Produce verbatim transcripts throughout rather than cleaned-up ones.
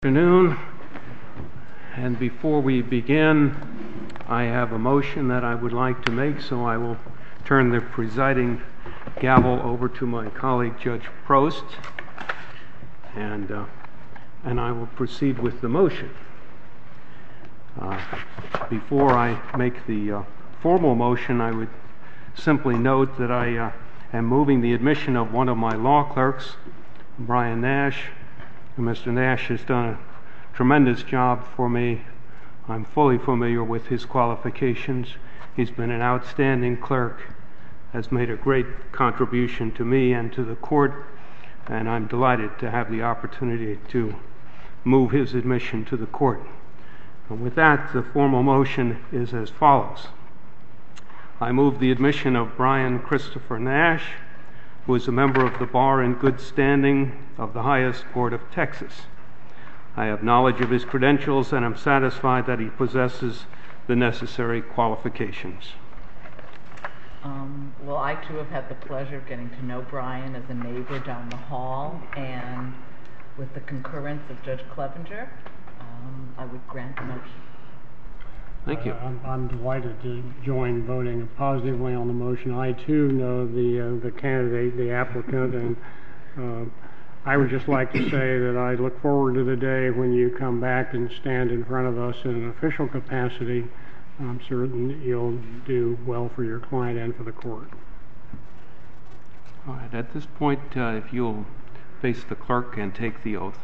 Afternoon, and before we begin, I have a motion that I would like to make, so I will turn the presiding gavel over to my colleague Judge Prost, and uh, and I will proceed with the motion. Uh, before I make the uh, formal motion, I would simply note that I uh, am moving the admission of one of my law clerks, Brian Nash. Mister Nash has done a tremendous job for me. I'm fully familiar with his qualifications. He's been an outstanding clerk, has made a great contribution to me and to the court, and I'm delighted to have the opportunity to move his admission to the court. And with that, the formal motion is as follows. I move the admission of Brian Christopher Nash, who is a member of the bar in good standing of the highest court of Texas. I have knowledge of his credentials and am satisfied that he possesses the necessary qualifications. Um, well, I too have had the pleasure of getting to know Brian as a neighbor down the hall, and with the concurrence of Judge Clevenger, um, I would grant the motion. Thank you. Uh, I'm, I'm delighted to join voting positively on the motion. I too know the uh, the candidate, the applicant, and uh, I would just like to say that I look forward to the day when you come back and stand in front of us in an official capacity. I'm certain that you'll do well for your client and for the court. All right. At this point, uh, if you'll face the clerk and take the oath.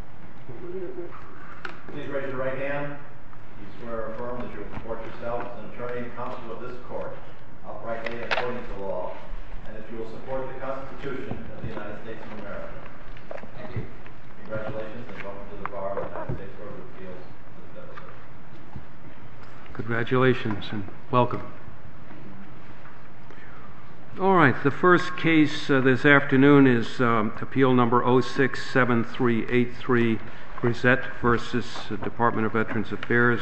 Please raise your right hand. You swear or affirm that you will comport yourself as an attorney and counsel of this court, uprightly and according to law, and that you will support the Constitution of the United States of America. Thank you. Congratulations and welcome to the bar of the United States Court of Appeals to the Federal Circuit. Congratulations and welcome. All right, the first case uh, this afternoon is um, appeal number oh six seven three eight three, Grisette versus the Department of Veterans Affairs.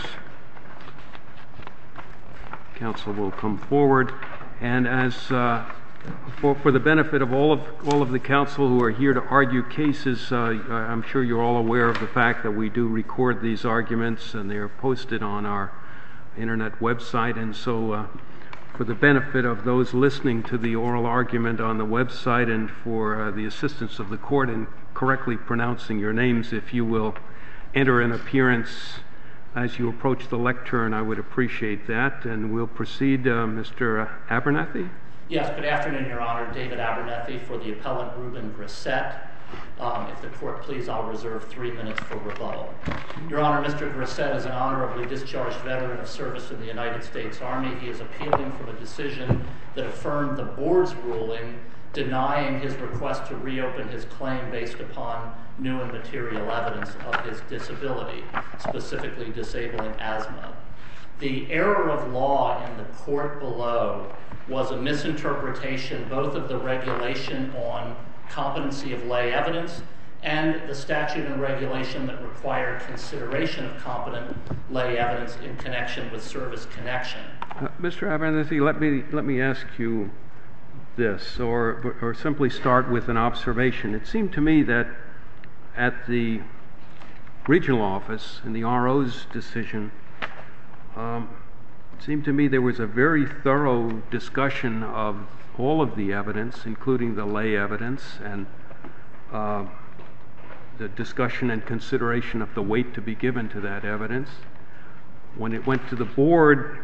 Counsel will come forward, and as uh, for, for the benefit of all of all of the counsel who are here to argue cases, uh, I'm sure you're all aware of the fact that we do record these arguments, and they are posted on our internet website. And so, uh, for the benefit of those listening to the oral argument on the website, and for uh, the assistance of the court in correctly pronouncing your names, if you will enter an appearance as you approach the lectern, I would appreciate that. And we'll proceed. Uh, Mister Abernethy? Yes, good afternoon, Your Honor. David Abernethy for the appellant Ruben Grisette. Um, if the court please, I'll reserve three minutes for rebuttal. Your Honor, Mister Grisette is an honorably discharged veteran of service in the United States Army. He is appealing from a decision that affirmed the board's ruling denying his request to reopen his claim based upon new and material evidence of his disability, specifically disabling asthma. The error of law in the court below was a misinterpretation both of the regulation on competency of lay evidence and the statute and regulation that require consideration of competent lay evidence in connection with service connection. Uh, Mister Abernethy, let me let me ask you this, or or simply start with an observation. It seemed to me that at the regional office in the R O's decision, um, it seemed to me there was a very thorough discussion of all of the evidence, including the lay evidence, and uh, the discussion and consideration of the weight to be given to that evidence. When it went to the board,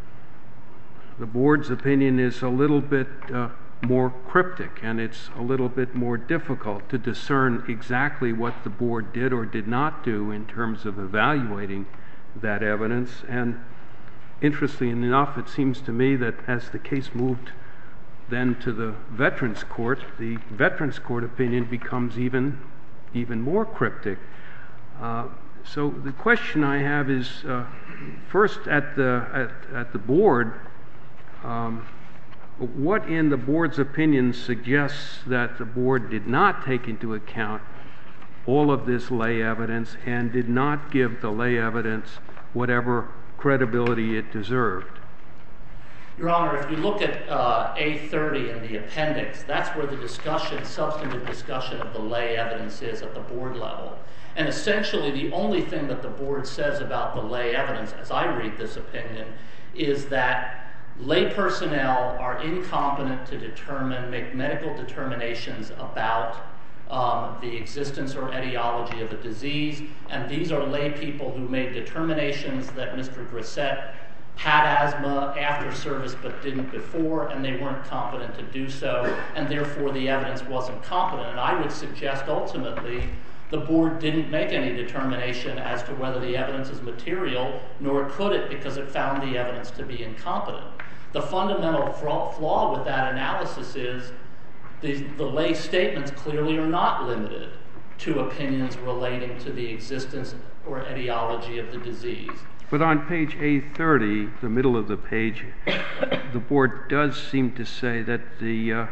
the board's opinion is a little bit uh, more cryptic, and it's a little bit more difficult to discern exactly what the board did or did not do in terms of evaluating that evidence. And interestingly enough, it seems to me that as the case moved then to the Veterans Court, the Veterans Court opinion becomes even even more cryptic. Uh, so the question I have is, uh, first at the at, at the board, um, what in the board's opinion suggests that the board did not take into account all of this lay evidence and did not give the lay evidence whatever credibility it deserved? Your Honor, if you look at uh, A thirty in the appendix, that's where the discussion, substantive discussion of the lay evidence is at the board level. And essentially the only thing that the board says about the lay evidence, as I read this opinion, is that lay personnel are incompetent to determine, make medical determinations about um, the existence or etiology of a disease, and these are lay people who made determinations that Mister Grissett had asthma after service but didn't before, and they weren't competent to do so, and therefore the evidence wasn't competent. And I would suggest ultimately the board didn't make any determination as to whether the evidence is material, nor could it, because it found the evidence to be incompetent. The fundamental flaw with that analysis is the, the lay statements clearly are not limited to opinions relating to the existence or etiology of the disease. But on page A thirty, the middle of the page, the board does seem to say that the, uh,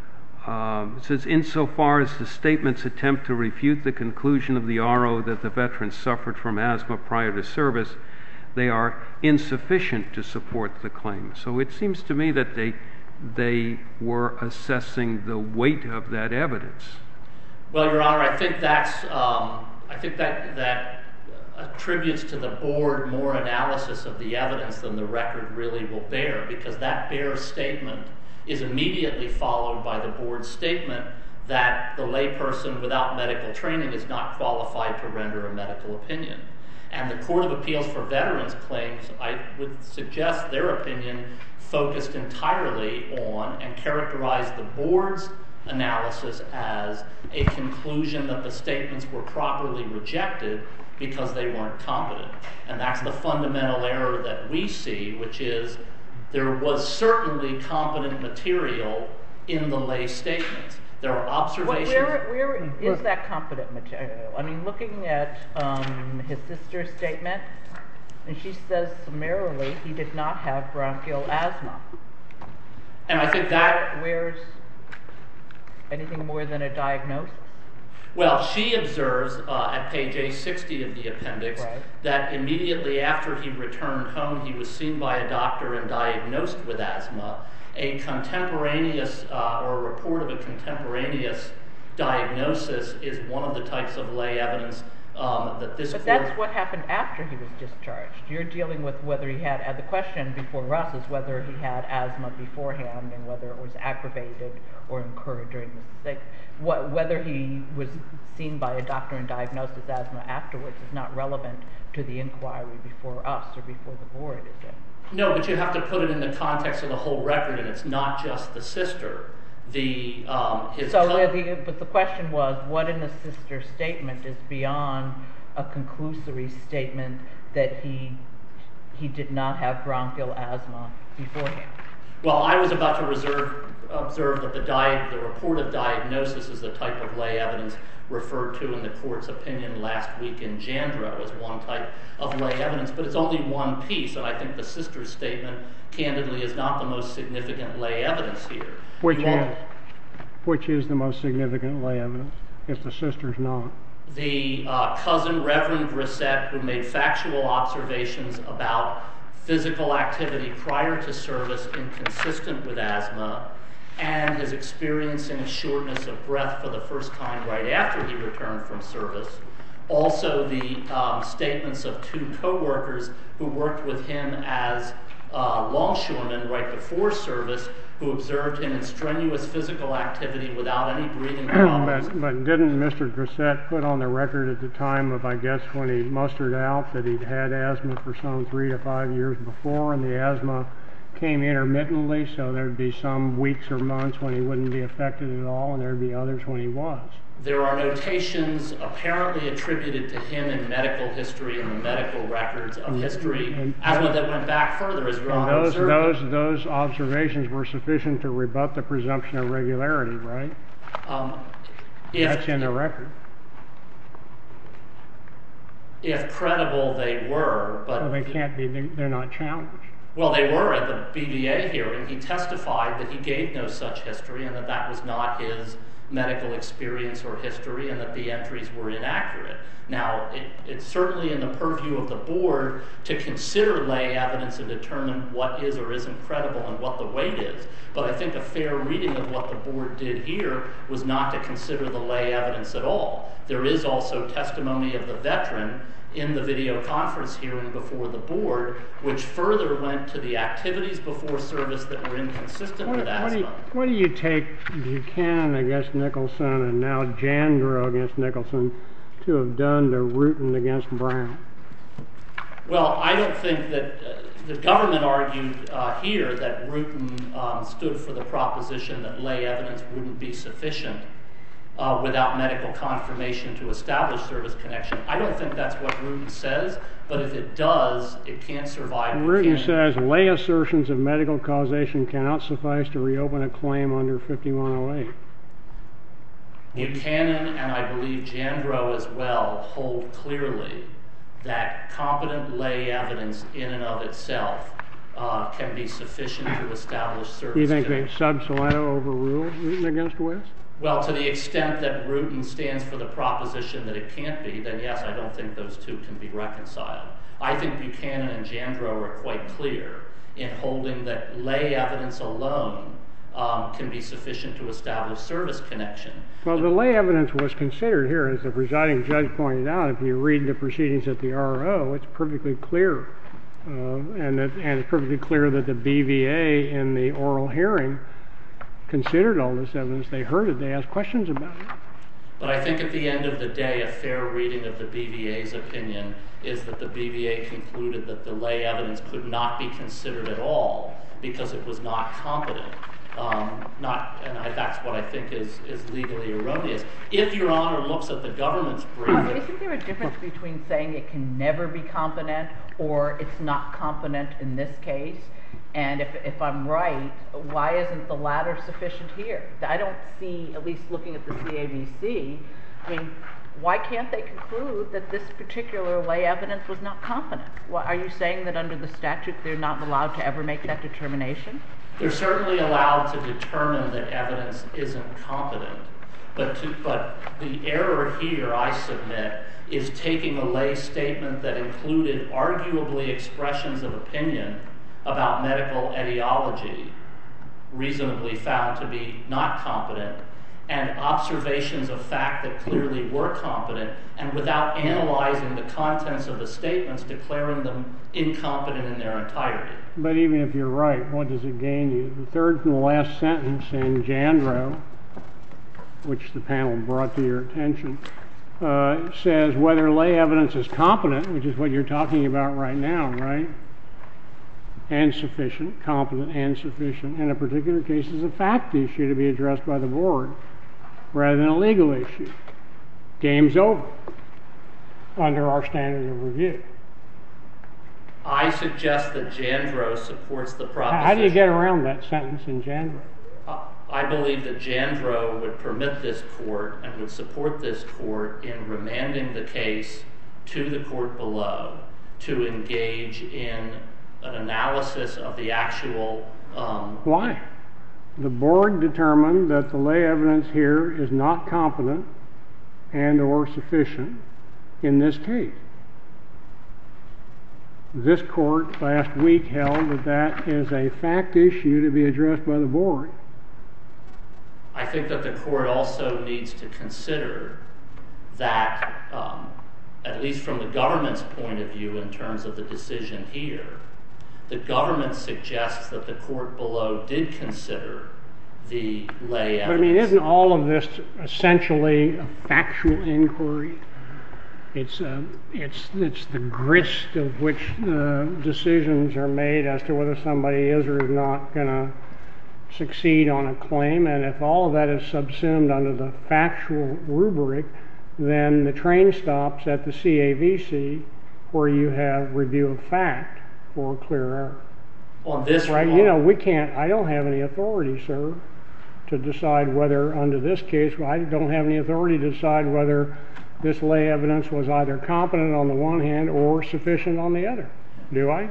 uh, it says, insofar as the statements attempt to refute the conclusion of the R O that the veteran suffered from asthma prior to service, they are insufficient to support the claim. So it seems to me that they, they were assessing the weight of that evidence. Well, Your Honor, I think that's, um, I think that, that attributes to the board more analysis of the evidence than the record really will bear, because that bare statement is immediately followed by the board's statement that the layperson without medical training is not qualified to render a medical opinion. And the Court of Appeals for Veterans Claims, I would suggest their opinion focused entirely on and characterized the board's analysis as a conclusion that the statements were properly rejected because they weren't competent. And that's the fundamental error that we see, which is there was certainly competent material in the lay statements. There are observations. Where, where is that competent material? I mean, looking at um, his sister's statement, and she says summarily he did not have bronchial asthma. And I think that... Where's anything more than a diagnosis? Well, she observes uh, at page A sixty of the appendix right. that immediately after he returned home, he was seen by a doctor and diagnosed with asthma. A contemporaneous uh, or a report of a contemporaneous diagnosis is one of the types of lay evidence um, that this But court... that's what happened after he was discharged. You're dealing with whether he had, uh, the question before us is whether he had asthma beforehand and whether it was aggravated or incurred during the sick. What, whether he was seen by a doctor and diagnosed as asthma afterwards is not relevant to the inquiry before us or before the board, is it? No, but you have to put it in the context of the whole record, and it's not just the sister. The um, his so, the, but the question was, what in the sister's statement is beyond a conclusory statement that he he did not have bronchial asthma beforehand? Well, I was about to reserve, observe that the, di- the report of diagnosis is the type of lay evidence referred to in the court's opinion last week in Jandro as one type of lay evidence, but it's only one piece, and I think the sister's statement, candidly, is not the most significant lay evidence here. Which is, which is the most significant lay evidence, if the sister's not? The uh, cousin, Reverend Grissett, who made factual observations about physical activity prior to service inconsistent with asthma, and his experiencing shortness of breath for the first time right after he returned from service. Also, the um, statements of two co-workers who worked with him as uh, longshoremen right before service, who observed him in strenuous physical activity without any breathing problems. but, but didn't Mister Grissett put on the record at the time of, I guess, when he mustered out that he'd had asthma for some three to five years before, and the asthma came intermittently, so there'd be some weeks or months when he wouldn't be affected at all, and there'd be others when he was. There are notations apparently attributed to him in medical history and the medical records of history, and, asthma that went back further, as Your Honor those, observed. Those, those observations were sufficient to rebut the presumption of regularity, right? Um, if, That's in the record. If credible, they were, but... Well, they can't be, they're not challenged. Well, they were at the B V A hearing. He testified that he gave no such history and that that was not his medical experience or history and that the entries were inaccurate. Now, it, it's certainly in the purview of the board to consider lay evidence and determine what is or isn't credible and what the weight is. But I think a fair reading of what the board did here was not to consider the lay evidence at all. There is also testimony of the veteran in the video conference hearing before the board, which further went to the activities before service that were inconsistent What, with what, do you, asthma. what do you take Buchanan against Nicholson and now Jandro against Nicholson to have done to Rutan against Brown? Well, I don't think that uh, the government argued uh, here that Rutan um, stood for the proposition that lay evidence wouldn't be sufficient uh, without medical confirmation to establish service connection. I don't think that's what Rutan says, but if it does, it can't survive. Rutan says lay assertions of medical causation cannot suffice to reopen a claim under fifty-one oh eight. Buchanan and I believe Jandro as well hold clearly that competent lay evidence in and of itself uh, can be sufficient to establish service Do you think connection. they sub Salento overruled Rutan against West? Well, to the extent that Rutan stands for the proposition that it can't be, then yes, I don't think those two can be reconciled. I think Buchanan and Jandro are quite clear in holding that lay evidence alone um, can be sufficient to establish service connection. Well, the lay evidence was considered here, as the presiding judge pointed out. If you read the proceedings at the R O, it's perfectly clear. Uh, and, it, and it's perfectly clear that the B V A in the oral hearing considered all this evidence. They heard it. They asked questions about it. But I think at the end of the day, a fair reading of the B V A's opinion is that the B V A concluded that the lay evidence could not be considered at all because it was not competent. Um, not, and I, that's what I think is, is legally erroneous. If Your Honor looks at the government's brief... Isn't there a difference between saying it can never be competent or it's not competent in this case? And if, if I'm right, why isn't the latter sufficient here? I don't see, at least looking at the C A B C, I mean, why can't they conclude that this particular lay evidence was not competent? Why, are you saying that under the statute they're not allowed to ever make that determination? They're certainly allowed to determine that evidence isn't competent. But, to, but the error here, I submit, is taking a lay statement that included arguably expressions of opinion about medical etiology, reasonably found to be not competent, and observations of fact that clearly were competent, and without analyzing the contents of the statements, declaring them incompetent in their entirety. But even if you're right, what does it gain you? The third from the last sentence in Jandro, which the panel brought to your attention, uh, says whether lay evidence is competent, which is what you're talking about right now, right? And sufficient, competent and sufficient, in a particular case is a fact issue to be addressed by the board rather than a legal issue. Game's over under our standard of review. I suggest that Jandro supports the proposition. How do you get around that sentence in Jandro? Uh, I believe that Jandro would permit this court and would support this court in remanding the case to the court below to engage in an analysis of the actual... Um, Why? The board determined that the lay evidence here is not competent and or sufficient in this case. This court last week held that that is a fact issue to be addressed by the board. I think that the court also needs to consider that, um, at least from the government's point of view in terms of the decision here, the government suggests that the court below did consider the lay evidence. But I mean, isn't all of this essentially a factual inquiry? It's, uh, it's, it's the grist of which uh, decisions are made as to whether somebody is or is not going to succeed on a claim. And if all of that is subsumed under the factual rubric, then the train stops at the C A V C where you have review of fact for clear error. On this right? You know, we can't, I don't have any authority, sir, to decide whether under this case, I don't have any authority to decide whether this lay evidence was either competent on the one hand or sufficient on the other. Do I?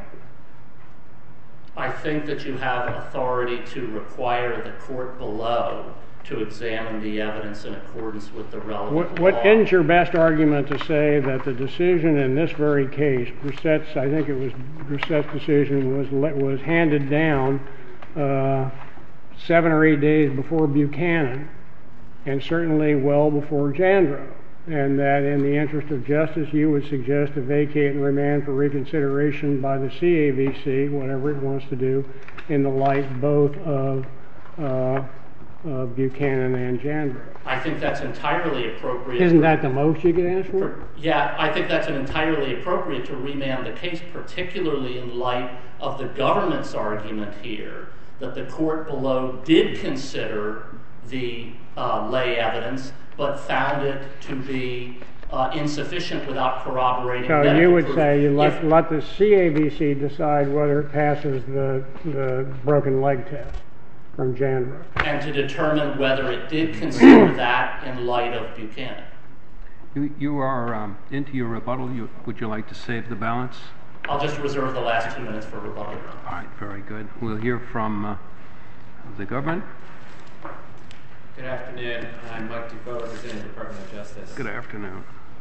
I think that you have authority to require the court below to examine the evidence in accordance with the relevant What, law. what ends your best argument to say that the decision in this very case, Grissette's, I think it was Grissette's decision, was let, was handed down uh, seven or eight days before Buchanan, and certainly well before Jandro, and that in the interest of justice, you would suggest to vacate and remand for reconsideration by the C A V C, whatever it wants to do, in the light both of uh, uh, Buchanan and Jandro. I think that's entirely appropriate. Isn't that the most you could ask for? For, yeah, I think that's an entirely appropriate to remand the case, particularly in light of the government's argument here that the court below did consider the uh, lay evidence, but found it to be uh, insufficient without corroborating So medical you would proof. say you let, If- let the C A V C decide whether it passes the, the broken leg test from Jandro. and to determine whether it did consider that in light of Buchanan. You, you are um, into your rebuttal. You, would you like to save the balance? I'll just reserve the last two minutes for rebuttal. All right, very good. We'll hear from uh, the government. Good afternoon. I'm Mike Dufault, representing the Department of Justice. Good afternoon.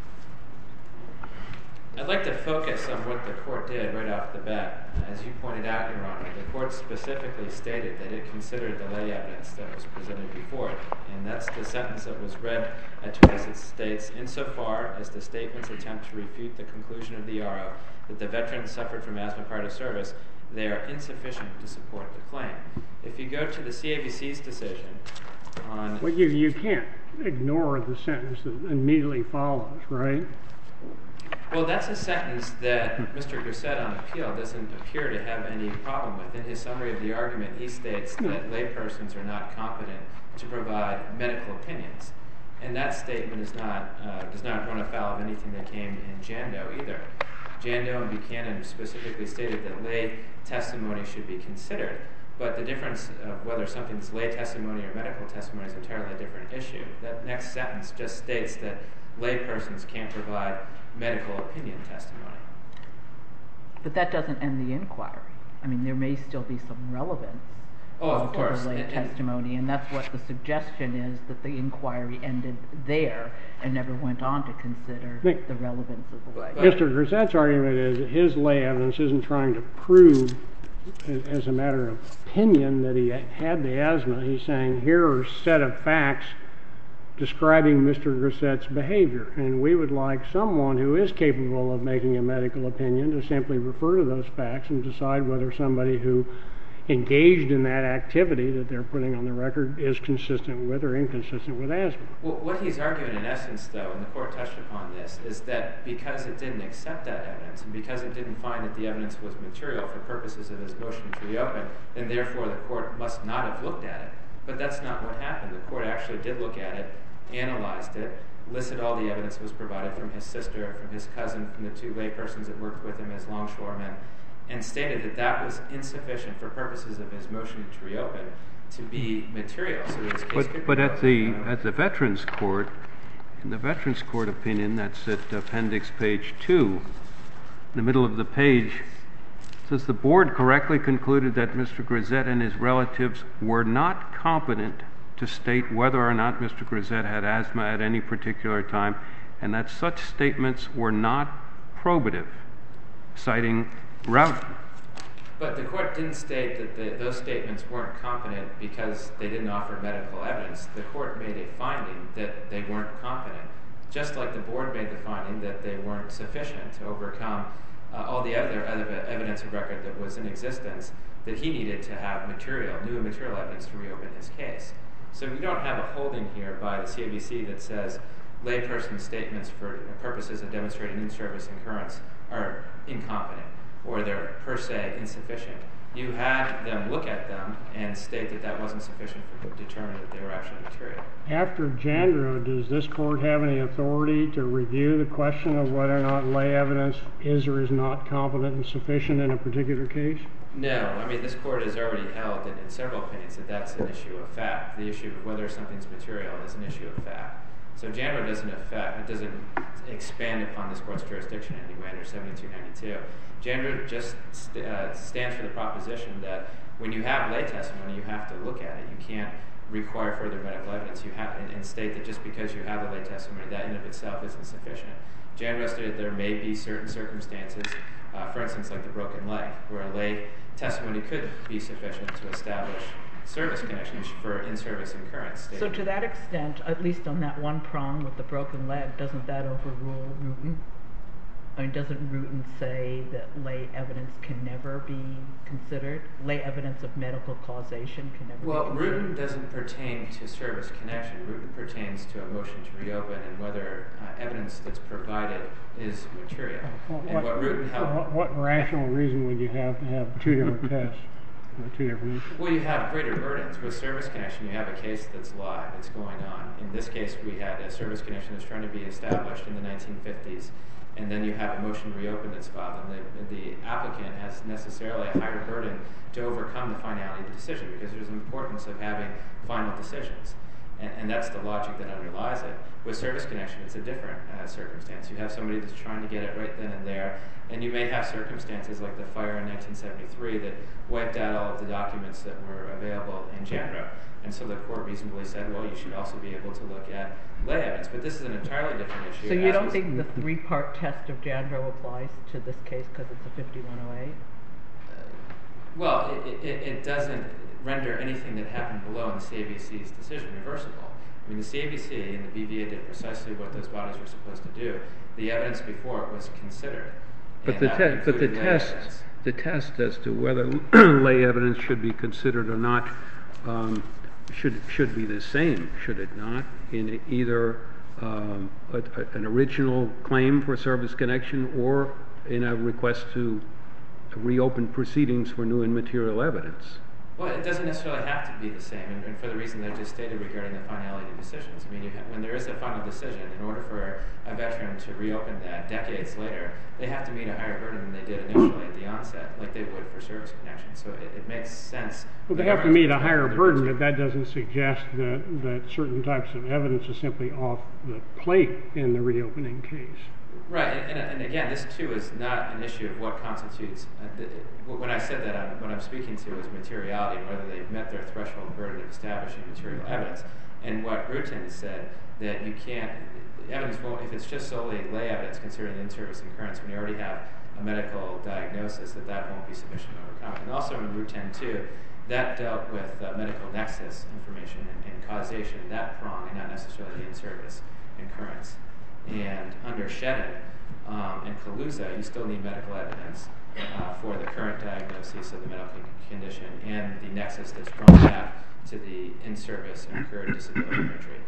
I'd like to focus on what the court did right off the bat. As you pointed out, Your Honor, the court specifically stated that it considered the lay evidence that was presented before it, and that's the sentence that was read at twice. It states, insofar as the statements attempt to refute the conclusion of the R O that the veteran suffered from asthma prior to service, they are insufficient to support the claim. If you go to the C A V C's decision on... Well, you, you can't ignore the sentence that immediately follows, right? Well, that's a sentence that Mister Grissett on appeal doesn't appear to have any problem with. In his summary of the argument, he states that laypersons are not competent to provide medical opinions. And that statement is not, uh, does not run afoul of anything that came in Jandro either. Jandro and Buchanan specifically stated that lay testimony should be considered. But the difference of whether something's lay testimony or medical testimony is an entirely different issue. That next sentence just states that laypersons can't provide medical opinion testimony. But that doesn't end the inquiry. I mean, there may still be some relevance Oh, of uh, course. to the lay And- and- testimony, and that's what the suggestion is, that the inquiry ended there and never went on to consider Nick. the relevance of the lay. But- Mister Grissette's argument is that his lay evidence isn't trying to prove, a- as a matter of opinion, that he had the asthma. He's saying, here are a set of facts describing Mister Grissette's behavior, and we would like someone who is capable of making a medical opinion to simply refer to those facts and decide whether somebody who engaged in that activity that they're putting on the record is consistent with or inconsistent with asthma. Well, what he's arguing in essence, though, and the court touched upon this, is that because it didn't accept that evidence and because it didn't find that the evidence was material for purposes of his motion to reopen, then therefore the court must not have looked at it. But that's not what happened. The court actually did look at it, analyzed it, listed all the evidence that was provided from his sister, from his cousin, from the two laypersons that worked with him as longshoremen, and stated that that was insufficient for purposes of his motion to reopen to be material. So that his case But, could but be at the reopened. at the Veterans Court, in the Veterans Court opinion, that's at appendix page two, in the middle of the page, it says the board correctly concluded that Mister Grissett and his relatives were not competent to state whether or not Mister Grissett had asthma at any particular time, and that such statements were not probative, citing Roughton. But the court didn't state that the, those statements weren't competent because they didn't offer medical evidence. The court made a finding that they weren't competent, just like the board made the finding that they weren't sufficient to overcome uh, all the other evidence of record that was in existence, that he needed to have material, new and material evidence to reopen his case. So we don't have a holding here by the C A V C that says layperson statements for purposes of demonstrating in-service incurrence are incompetent or they're per se insufficient. You had them look at them and state that that wasn't sufficient for determining that they were actually material. After Jandro, does this court have any authority to review the question of whether or not lay evidence is or is not competent and sufficient in a particular case? No, I mean, this court has already held in, in several opinions that that's an issue of fact. The issue of whether something's material is an issue of fact. So Jandro doesn't affect, it doesn't expand upon this court's jurisdiction in any way under seventy-two ninety-two. Jandro just st- uh, stands for the proposition that when you have lay testimony, you have to look at it. You can't require further medical evidence you have, and, and state that just because you have a lay testimony, that in and of itself isn't sufficient. Janro stated there may be certain circumstances, uh, for instance, like the broken leg, where a lay testimony could be sufficient to establish service connections for in-service incurrence. So to that extent, at least on that one prong with the broken leg, doesn't that overrule Rutan? I mean, doesn't Rutan say that lay evidence can never be considered? Lay evidence of medical causation can never well, be considered? Well, Rutan doesn't pertain to service connection. Rutan pertains to a motion to reopen and whether uh, evidence that's provided is material. Well, and what, what Rutan held... What, what rational reason would you have to have two different tests? Or two different issues? Well, you have greater burdens. With service connection, you have a case that's live, it's going on. In this case, we had a service connection that's trying to be established in the nineteen fifties. And then you have a motion to reopen that's filed, and the, the applicant has necessarily a higher burden to overcome the finality of the decision because there's an importance of having final decisions. And, and that's the logic that underlies it. With service connection, it's a different uh, circumstance. You have somebody that's trying to get it right then and there, and you may have circumstances like the fire in nineteen seventy-three that wiped out all of the documents that were available in Janro. And so the court reasonably said, well, you should also be able to look at lay evidence. But this is an entirely different issue. So you don't think the three-part test of Janro applies to this case because it's a fifty-one oh eight? Uh, well, it, it, it doesn't render anything that happened below in the C A V C's decision reversible. I mean, the C A V C and the B V A did precisely what those bodies were supposed to do. The evidence before it was considered. But the, te- but the test, evidence. the test as to whether lay evidence should be considered or not um, should should be the same, should it not? In either um, a, a, an original claim for service connection or in a request to reopen proceedings for new and material evidence. Well, it doesn't necessarily have to be the same, and, and for the reason that I just stated regarding the finality of decisions. I mean, you have, when there is a final decision, in order for a veteran to reopen that decades later, they have to meet a higher burden than they did initially at the onset, like they would for service connection. So it, it makes sense. Well, they have to meet a higher burden, but that doesn't suggest that, that certain types of evidence are simply off the plate in the reopening case. Right, and, and, and again, this too is not an issue of what constitutes. Uh, the, when I said that, I'm, what I'm speaking to is materiality and whether they've met their threshold burden of establishing material evidence. And what Rutan said that you can't evidence won't if it's just solely lay evidence considering in-service incurrence when you already have a medical diagnosis that that won't be sufficient to overcome. And also in Rutan too, that dealt with uh, medical nexus information and, and causation, that prong, and not necessarily in-service incurrence. And under Shedden um, and Kaluza, you still need medical evidence uh, for the current diagnosis of the medical condition and the nexus that's drawn back to the in-service incurred disability injury.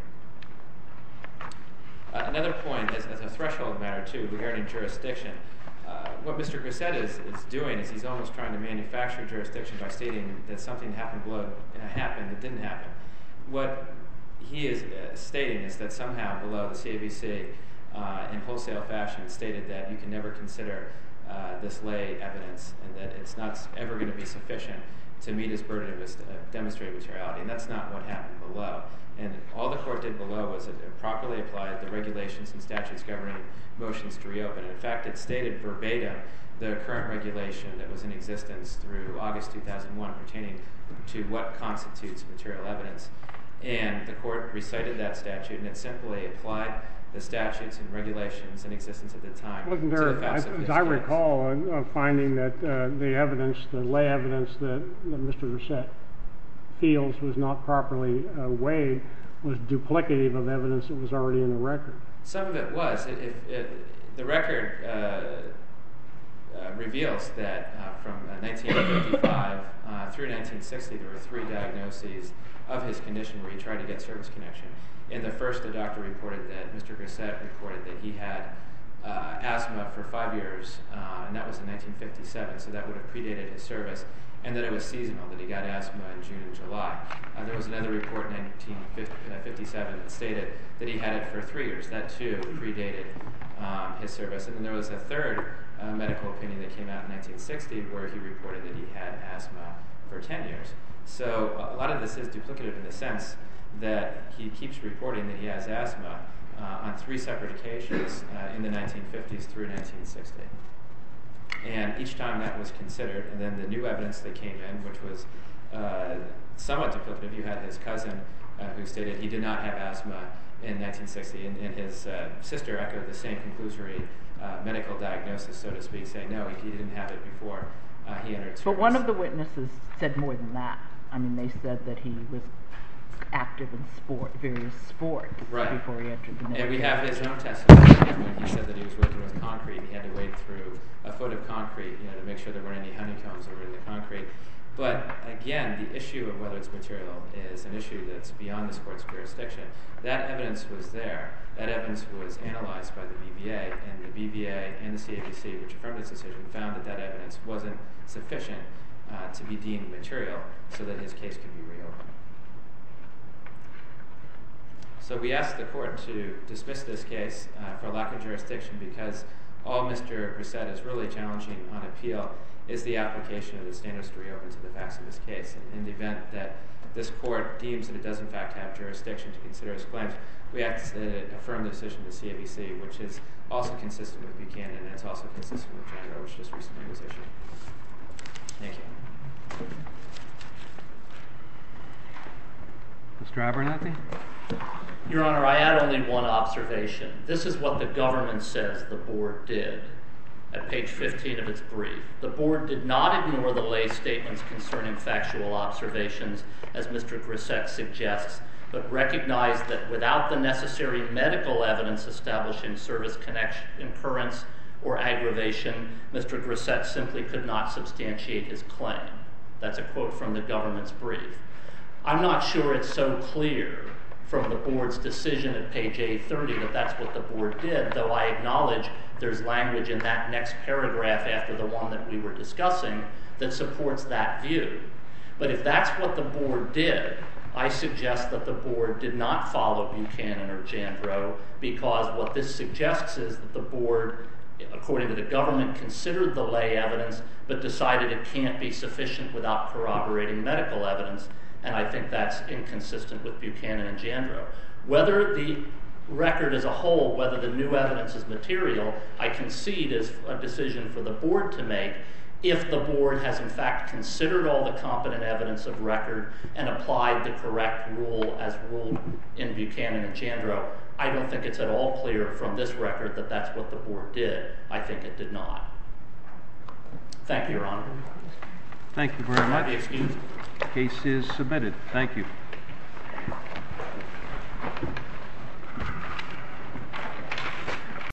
Uh, another point, as, as a threshold matter too, regarding jurisdiction, uh, what Mister Grissett is, is doing is he's almost trying to manufacture jurisdiction by stating that something happened below uh, happened that didn't happen. What he is uh, stating is that somehow below the C A V C uh, in wholesale fashion stated that you can never consider uh, this lay evidence and that it's not ever going to be sufficient to meet his burden of uh, demonstrating materiality. And that's not what happened below. And all the court did below was it properly applied the regulations and statutes governing motions to reopen. And in fact, it stated verbatim the current regulation that was in existence through August two thousand one pertaining to what constitutes material evidence. And the court recited that statute, and it simply applied the statutes and regulations in existence at the time. Wasn't to there, the facts I, of as this I case. recall, a, a finding that uh, the evidence, the lay evidence that, that Mister Grissett feels was not properly uh, weighed was duplicative of evidence that was already in the record? Some of it was. If, if, if the record uh, uh, reveals that uh, from uh, nineteen fifty-five uh, through nineteen sixty, there were three diagnoses of his condition where he tried to get service connection. In the first, the doctor reported that Mister Grissett reported that he had uh, asthma for five years, uh, and that was in nineteen fifty-seven, so that would have predated his service, and that it was seasonal, that he got asthma in June and July. Uh, there was another report in nineteen fifty-seven that stated that he had it for three years. That too predated um, his service. And then there was a third uh, medical opinion that came out in nineteen sixty where he reported that he had asthma for ten years. So a lot of this is duplicative in the sense that he keeps reporting that he has asthma uh, on three separate occasions uh, in the nineteen fifties through nineteen sixty. And each time that was considered, and then the new evidence that came in, which was uh, somewhat duplicative. You had his cousin uh, who stated he did not have asthma in nineteen sixty, and, and his uh, sister echoed the same conclusory uh, medical diagnosis, so to speak, saying no, he didn't have it before uh, he entered service. But one of the witnesses said more than that. I mean, they said that he was active in sport, various sports, right. before he entered the military. And we have his own testimony when he said that he was working with concrete. He had to wade through a foot of concrete, you know, to make sure there weren't any honeycombs that were in the concrete. But again, the issue of whether it's material is an issue that's beyond this court's jurisdiction. That evidence was there. That evidence was analyzed by the B V A, and the B V A and the C A B C, which affirmed this decision, found that that evidence wasn't sufficient uh, to be deemed material so that his case could be reopened. So we asked the court to dismiss this case uh, for lack of jurisdiction because all Mister Grisette is really challenging on appeal is the application of the standards to reopen to the facts of this case. And in the event that this court deems that it does in fact have jurisdiction to consider his claims, we ask that it affirm the decision to C A B C, which is also consistent with Buchanan, and it's also consistent with Jandro, which just recently was issued. Thank you. Mister Abernathy? Your Honor, I add only one observation. This is what the government says the board did at page fifteen of its brief. The board did not ignore the lay statements concerning factual observations, as Mister Grisette suggests, but recognized that without the necessary medical evidence establishing service connection, occurrence, or aggravation, Mister Grisette simply could not substantiate his claim. That's a quote from the government's brief. I'm not sure it's so clear from the board's decision at page A thirty that that's what the board did, though I acknowledge there's language in that next paragraph after the one that we were discussing that supports that view. But if that's what the board did, I suggest that the board did not follow Buchanan or Jandro, because what this suggests is that the board, according to the government, considered the lay evidence but decided it can't be sufficient without corroborating medical evidence, and I think that's inconsistent with Buchanan and Jandro. Whether the record as a whole, whether the new evidence is material, I concede is a decision for the board to make if the board has in fact considered all the competent evidence of record and applied the correct rule as ruled in Buchanan and Jandro. I don't think it's at all clear from this record that that's what the board did. I think it did not. Thank you, Your Honor. Thank you very much. Excused. Case is submitted. Thank you.